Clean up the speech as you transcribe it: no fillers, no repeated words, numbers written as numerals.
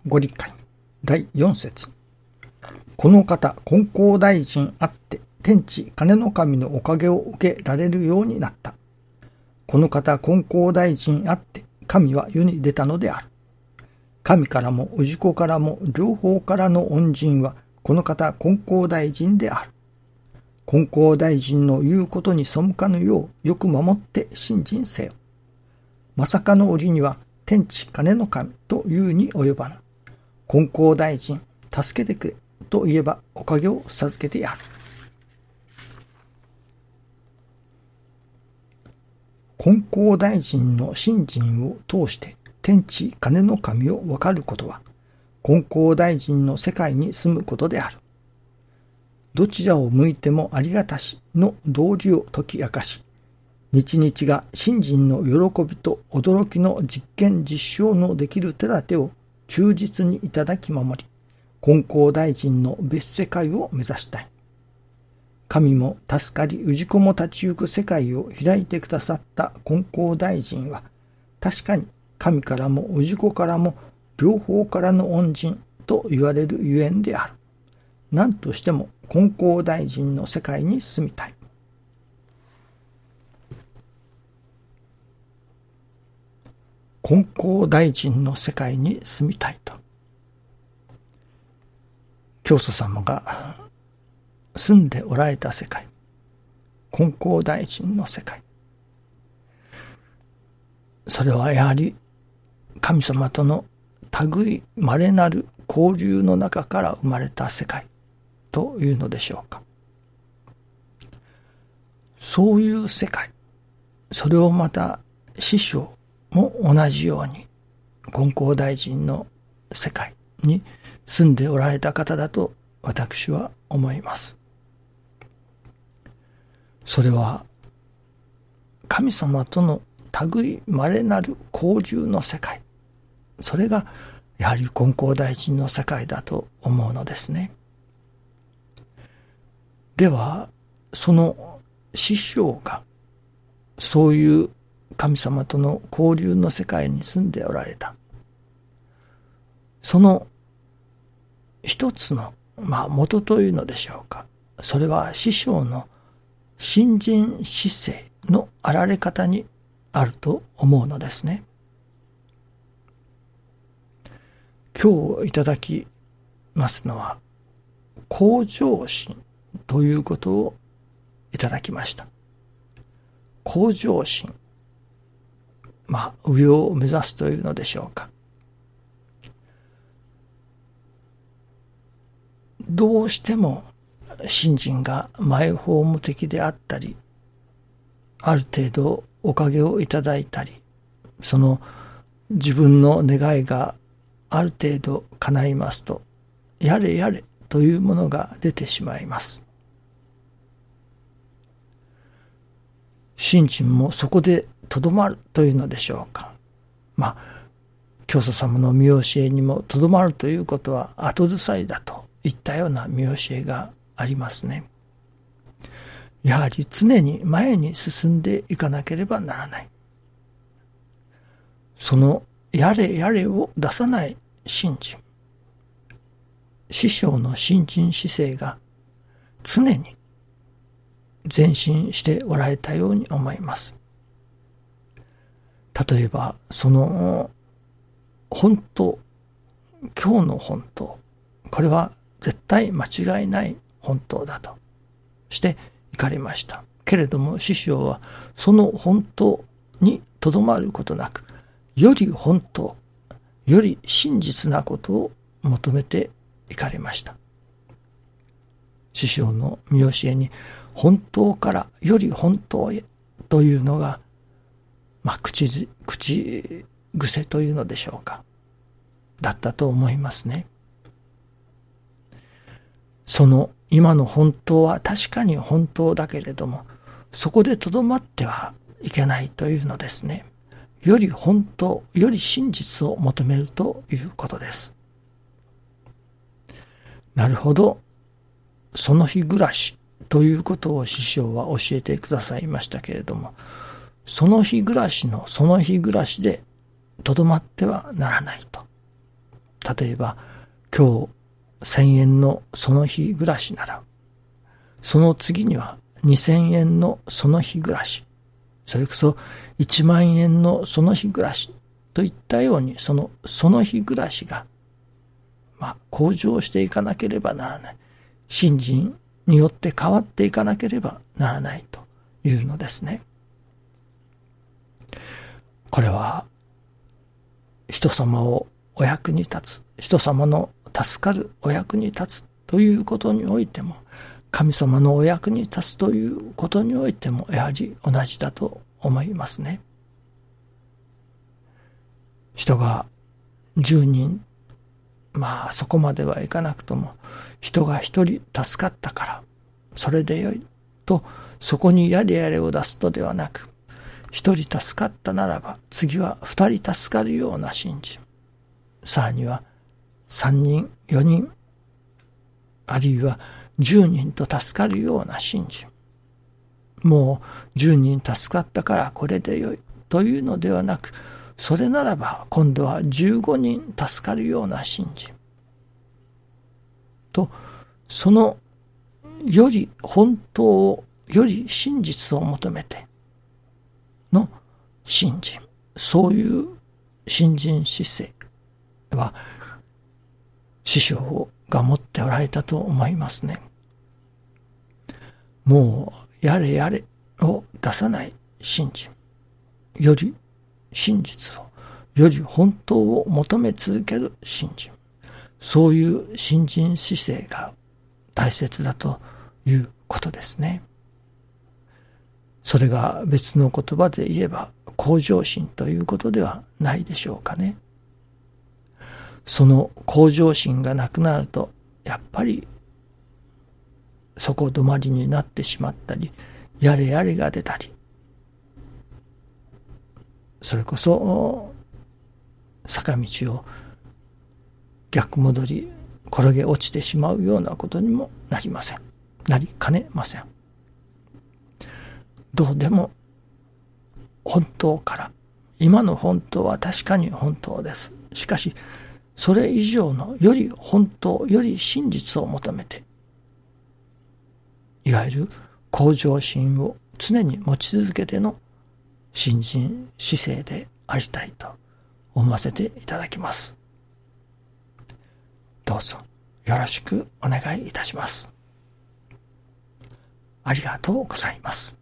ご理解。第4節。この方、金光大臣あって、天地金の神のおかげを受けられるようになった。この方、金光大臣あって、神は世に出たのである。神からも氏子からも両方からの恩人は、この方、金光大臣である。金光大臣の言うことに背かぬよう、よく守って信心せよ。まさかの折には、天地金の神というに及ばぬ。金光大臣、助けてくれと言えばおかげを授けてやる。金光大臣の信心を通して天地金の神を分かることは、金光大臣の世界に住むことである。どちらを向いてもありがたしの道理を解き明かし、日々が信心の喜びと驚きの実験実証のできる手立てを忠実にいただき守り、金光大臣の別世界を目指したい。神も助かり氏子も立ち行く世界を開いてくださった金光大臣は、確かに神からも氏子からも両方からの恩人と言われるゆえんである。何としても金光大臣の世界に住みたい。金光大臣の世界に住みたいと、教祖様が住んでおられた世界、金光大臣の世界、それはやはり神様との類稀なる交流の中から生まれた世界というのでしょうか。そういう世界、それをまた師匠も同じように金光大臣の世界に住んでおられた方だと私は思います。それは神様との類稀なる交流の世界、それがやはり金光大臣の世界だと思うのですね。ではその師匠がそういう神様との交流の世界に住んでおられた、その一つの元というのでしょうか。それは師匠の信心姿勢のあられ方にあると思うのですね。今日いただきますのは向上心ということをいただきました。向上心、上を目指すというのでしょうか。どうしても信心がマイホーム的であったり、ある程度おかげをいただいたり、その自分の願いがある程度叶いますと、やれやれというものが出てしまいます。信心もそこでとどまるというのでしょうか。教祖様の見教えにもとどまるということは後ずさりだといったような見教えがありますね。やはり常に前に進んでいかなければならない。そのやれやれを出さない信心、師匠の信心姿勢が常に前進しておられたように思います。例えばその本当、今日の本当、これは絶対間違いない本当だとして行かれました。けれども師匠はその本当にとどまることなく、より本当、より真実なことを求めて行かれました。師匠の見教えに本当からより本当へというのが、口癖というのでしょうか、だったと思いますね。その今の本当は確かに本当だけれども、そこでとどまってはいけないというのですね。より本当、より真実を求めるということです。なるほど。その日暮らしということを師匠は教えてくださいましたけれども、その日暮らしのその日暮らしでとどまってはならないと。 例えば今日1000円のその日暮らしなら、その次には2000円のその日暮らし、それこそ1万円のその日暮らしといったように、その日暮らしが向上していかなければならない。信心によって変わっていかなければならないというのですね。これは人様をお役に立つ、人様の助かるお役に立つということにおいても、神様のお役に立つということにおいてもやはり同じだと思いますね。人が10人、そこまではいかなくとも人が1人助かったからそれでよいと、そこにやれやれを出すのではなく、1人助かったならば次は2人助かるような信心、さらには3人4人あるいは10人と助かるような信心、もう10人助かったからこれでよいというのではなく、それならば今度は15人助かるような信心と、そのより本当を、より真実を求めての信心、そういう信心姿勢は師匠が持っておられたと思いますね。もうやれやれを出さない信心、より真実を、より本当を求め続ける信心、そういう信心姿勢が大切だということですね。それが別の言葉で言えば向上心ということではないでしょうかね。その向上心がなくなると、やっぱりそこ止まりになってしまったり、やれやれが出たり、それこそ坂道を逆戻り転げ落ちてしまうようなことにもなりません。なりかねません。どうでも本当から、今の本当は確かに本当です。しかしそれ以上のより本当、より真実を求めて、いわゆる向上心を常に持ち続けての信心姿勢でありたいと思わせていただきます。どうぞよろしくお願いいたします。ありがとうございます。